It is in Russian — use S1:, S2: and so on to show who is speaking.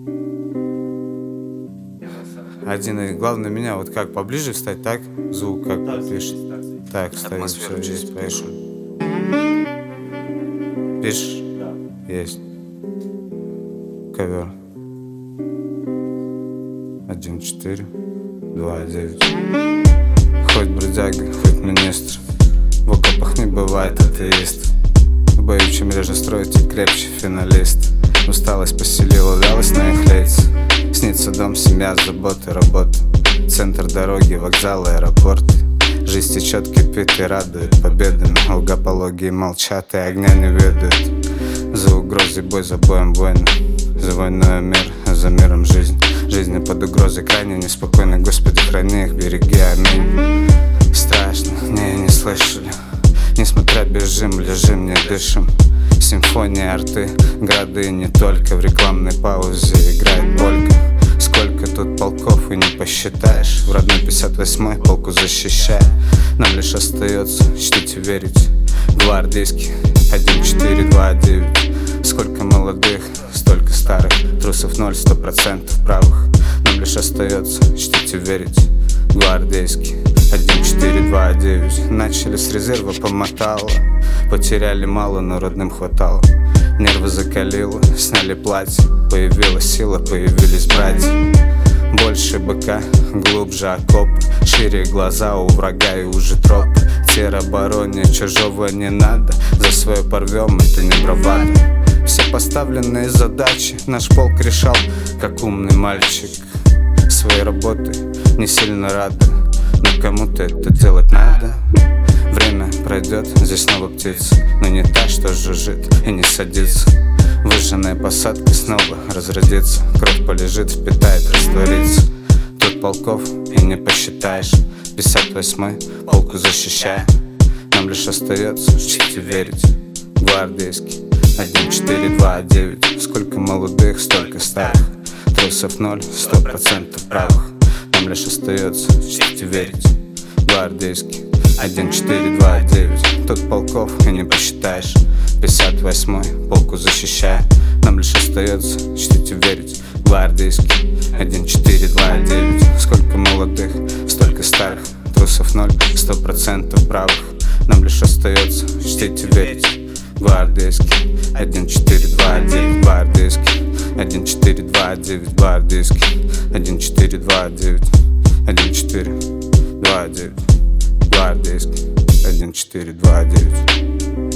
S1: Один, и главное меня вот как поближе встать, так? Звук как пишет. Так, вставим, все, есть, поехали. Пишешь?
S2: Да.
S1: Есть. Ковер. 1-4, 2-9. Хоть бродяга, хоть министр, в окопах не бывает атеист. В бою чем реже строить и крепче финалист. Усталость поселила вялость на их лица. Снится дом, семья, заботы, работа. Центр дороги, вокзалы, аэропорты. Жизнь течет, кипит и радует победами. Лгопологии молчат и огня не ведают. За угрозой бой, за боем войны. За войной мир, а за миром жизнь. Жизни под угрозой крайне неспокойно. Господи, храни их, береги, аминь. Страшно, не слышали. Несмотря бежим, лежим, не дышим. Симфонии, арты, грады, не только. В рекламной паузе играет полька. Сколько тут полков и не посчитаешь. В родной 58-й полку защищая. Нам лишь остается чтить и верить. Гвардейский 1-4-2-9. Сколько молодых, столько старых. Трусов 0, 100% правых. Нам лишь остается чтить и верить. Гвардейский 1-4-2-9. Начали с резерва, помотало. Потеряли мало, но родным хватало. Нервы закалило, сняли платье. Появилась сила, появились братья. Больше быка, глубже окоп. Шире глаза у врага и уже троп. Теробороне чужого не надо. За свое порвем, это не бравада. Все поставленные задачи наш полк решал, как умный мальчик. Своей работы не сильно рада, но кому-то это делать надо. Время пройдет, здесь снова птица, но не та, что жужжит и не садится. Выжженная посадка снова разродится. Кровь полежит, впитает, растворится. Тут полков и не посчитаешь. 58-й полку защищая. Нам лишь остается чтить и верить. Гвардейский 1-4-2-9. Сколько молодых, столько старых. Трусов 0, 100% правых. Нам лишь остается чтить и верить. Гвардейский 1-4-2-9. Тут полков и не посчитаешь. 58-й полку защищая. Нам лишь остается чтить и верить. Гвардейский 1-4-2-9. Сколько молодых, столько старых. Трусов 0, 100% правых. Нам лишь остается чтить и верить. Гвардейский 1-4-2-9. Гвардейский 1-4-2-9. Гвардейский 1-4-2-9. 1-4-2-9. Гвардейский 1-4-2-9.